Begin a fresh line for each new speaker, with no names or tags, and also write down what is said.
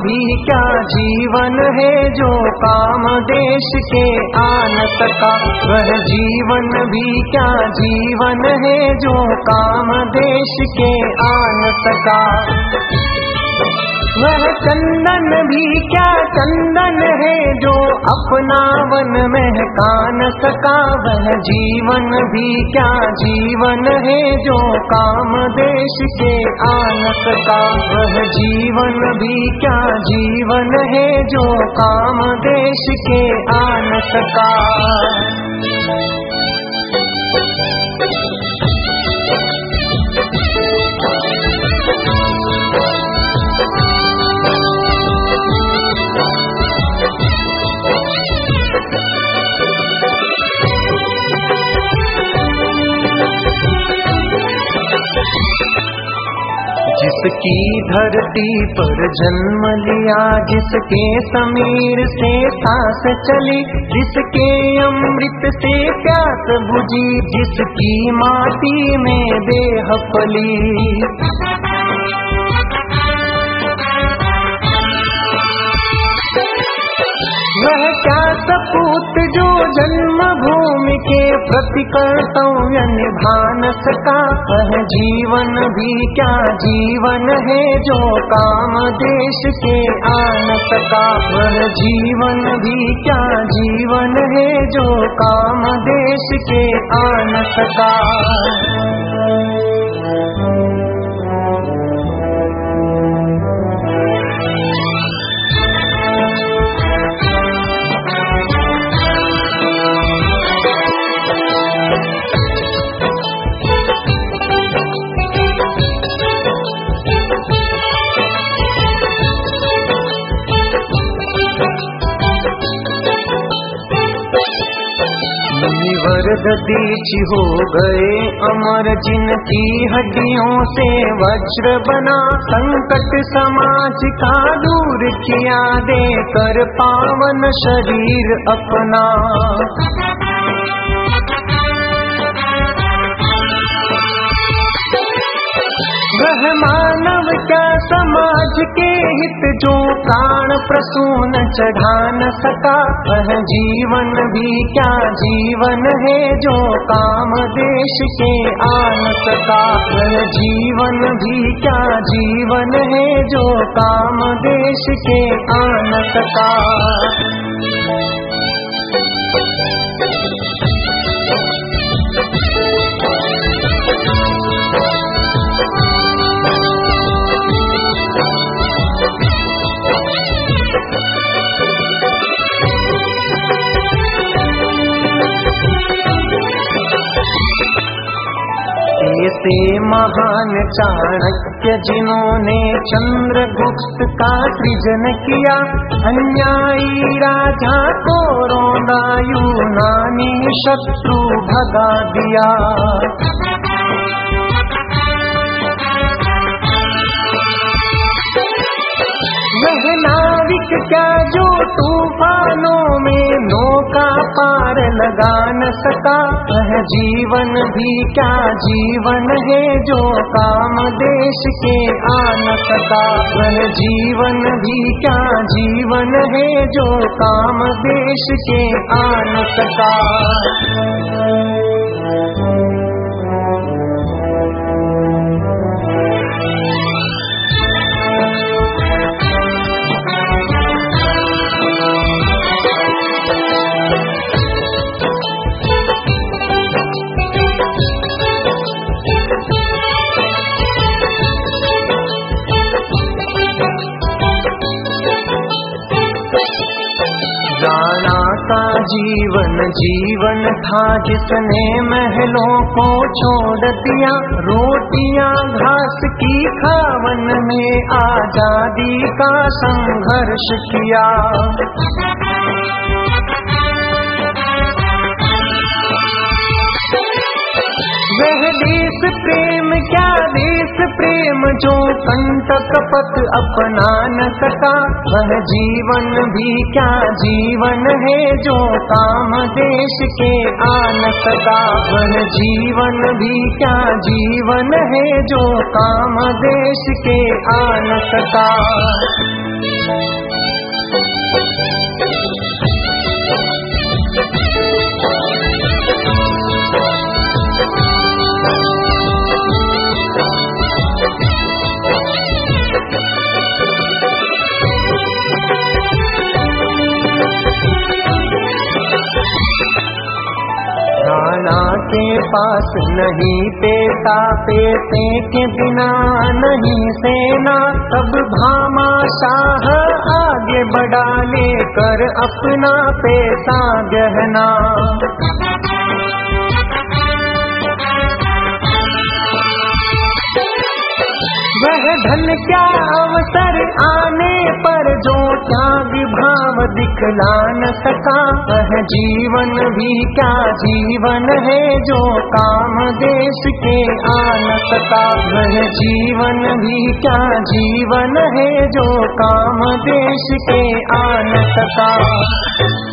भी क्या जीवन है जो काम देश के आ न सका। वह जीवन भी क्या जीवन है जो काम देश के आ न सका। वह चंदन भी क्या चंदन है जो अपना वन महका न सका। वह जीवन भी क्या जीवन है जो काम देश के आ न सका। वह जीवन भी क्या जीवन है जो काम देश के आ न सका। जिसकी धरती पर जन्म लिया, जिसके समीर से सांस चली, जिसके अमृत से प्यास बुझी, जिसकी माटी में देह पली। वह क्या सपूत जो जन्मभूमि के प्रति कर्तव्य निभा न सका। वह जीवन भी क्या जीवन है जो काम देश के आ न सका। वह जीवन भी क्या जीवन है जो काम देश के आ न सका। दीची हो गए अमर, जिनकी हड्डियों से वज्र बना। संकट समाज का दूर किया, देकर पावन शरीर अपना। वह मानव क्या समाज के हित जो प्राण प्रसून चढ़ा न सका। वह जीवन भी क्या जीवन है जो काम देश के आ न सका। वह जीवन भी क्या जीवन है जो काम देश के आ न सका। ऐसे महान चाणक्य जिन्होंने चंद्रगुप्त का सृजन किया, अन्यायी राजा को रोना यूनानी शत्रु भगा दिया। वह नाविक क्या जो तूफानों में नौका पार लगा न सका। वह जीवन भी क्या जीवन है जो काम देश के आ न सका। वह जीवन भी क्या जीवन है जो काम देश के आ न सका। जीवन जीवन था जिसने महलों को छोड़ दिया, रोटियां घास की खावन में आजादी का संघर्ष किया। वह देश प्रेम क्या देश प्रेम जो कंटक पथ अपना न सका। वह जीवन भी क्या जीवन है जो काम देश के आ न सका। वह जीवन भी क्या जीवन है जो काम देश के आ न सका। के पास नहीं पैसा, पैसे के बिना नहीं सेना। तब भामाशाह आगे बढ़ा लेकर अपना पैसा गहना। वह धन क्या अवसर आने पर जो त्याग भाव दिखला न सका। वह जीवन भी क्या जीवन है जो काम देश के आ न सका। वह जीवन भी क्या जीवन है जो काम देश के आ न सका।